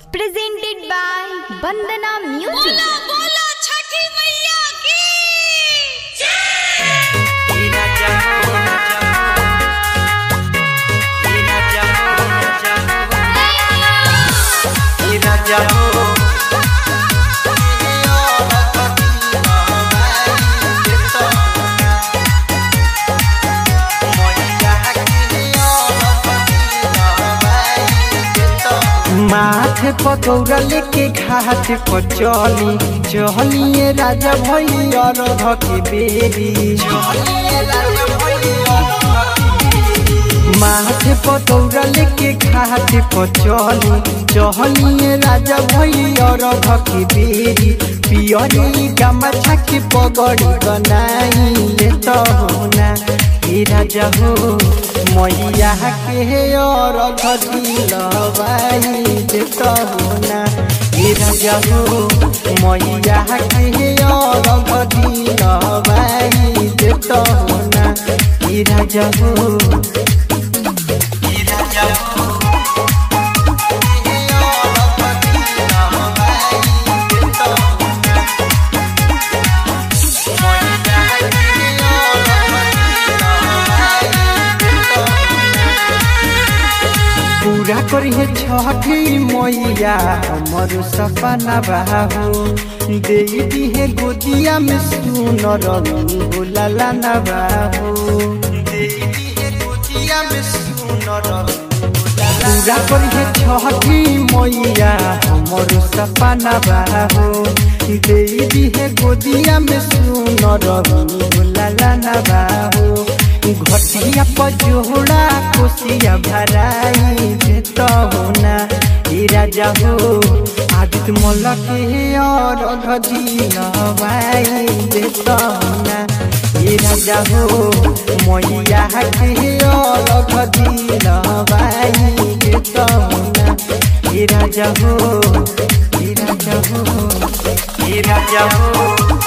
presented by Bandana Music. बोला बोला छठी मैया की माथे पकौड़ा लेके घाट पर चलिए राजा भैया रध के बेरी। माथे पकौड़ा लेके घाट पर चलिए राजा भैया रध के बेरी। पियरी गमछा के पगड़ी बनाई ले तो होना हे राजा हो मैया के और दिलवाई देता होना हे राजा हो मैया के और दिलवाई देता होना हे राजा हो हे राजा हो पूरा करिए छठी मैया हमर सपना बाहो दे दिहे गोदिया में सुनर लाला ना बाहो दे दिहे गोदिया में सुनर। पूरा करिए छठी मैया हमर सपना बाहो दे दिहे गोदिया में सुनर लाला ना बाहो। घटिया पर जोड़ा कोसिया भराई देता होना हे राजा हो आदित्य मलक और दिलवाई देता होना हे राजा हो मैया के और दिलवाई देता होना हे राजा हो हे राजा हो हे राजा हो।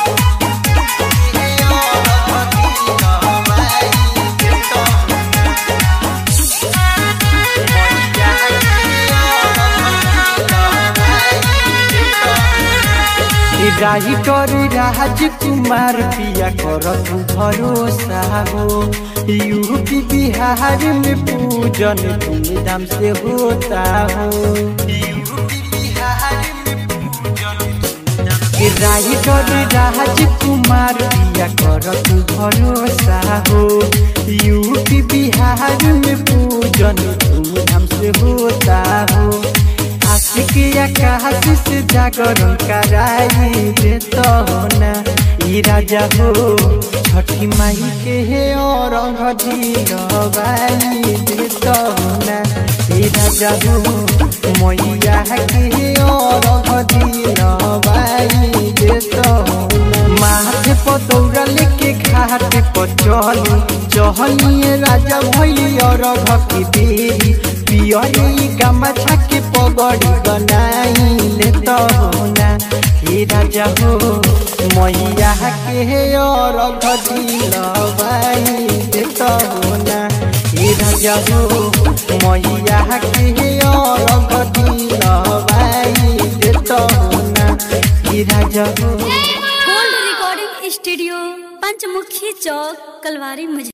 राइटर राजकुमार पिया कर तू भरोसा हो यूपी बिहार में पूजन धूमधाम से होता हो यूपी बिहार में पूजन। राइटर राजकुमार पिया कर तू भरोसा हो यूपी बिहार में पूजन धूमधाम से होता हो। आशिकिया आकाश से जागरण कराई देता होना हे राजा हो छठी माई के और दिलवाई देता होना हे राजा हो मैया के और दिलवाई देता होना। माथे पकौड़ा लेके घाट पर चलिए राजा भैया रध के बेरी। पियरी गमछा के पगड़ी बनाई लेता होना हे राजा हो मैया के और दिलवाई देता होना हे राजा हो मैया के और दिलवाई देता होना हे राजा हो। Gold recording studio Panchmukhi Chowk कलवारी मुझे।